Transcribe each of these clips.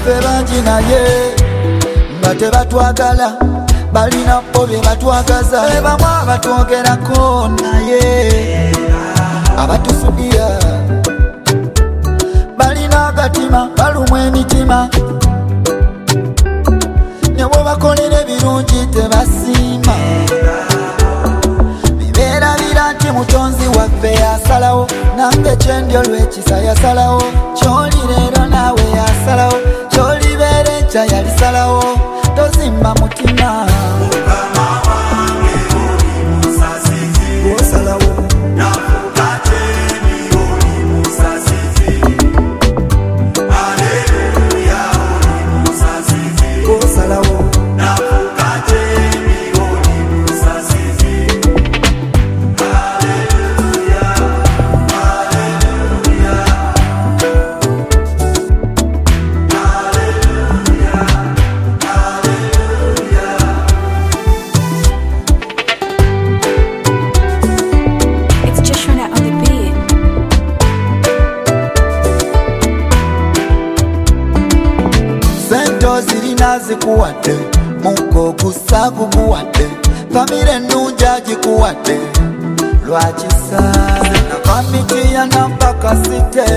bannaffe bangi naye nga tebatwagala balina bo bye batwagaza bamu abatwogerako naye abatufugira balina agatima balumwa emitima ne bwobakolera ebirungi tebasiima bibeerabira nti mutonzi waffe yasalawo nange kyendyo lw'ekisa yasalawo kyoli leero naawe yasalawo kyolibeera enkya yalisalawo tozimba mutima gwosalawo zirina zikuwadde muko gusa gukuwadde famire ennungi agikuwadde lwakisa famiti ya nampakasite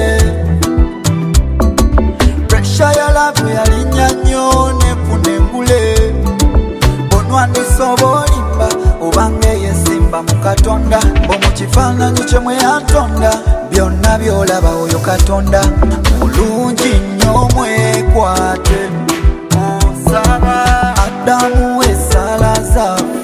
presha ya lavu yalinnya nnyo nefuna engule bonwandisa oba olimba obanga eyesimba mu katonda omukifaananyi kye mwe yantonda byonna byolaba oyo katonda mulungi nnyo mwekwate Adamu esala zaffe